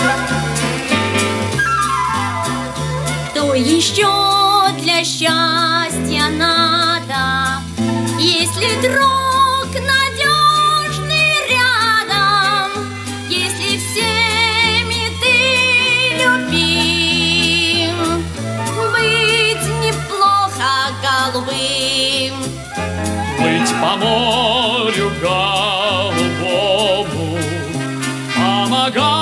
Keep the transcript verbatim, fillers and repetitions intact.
Что еще для счастья надо, если друг надежный рядом, если всеми ты любим, быть неплохо голубым, плыть по морю голубому, помогать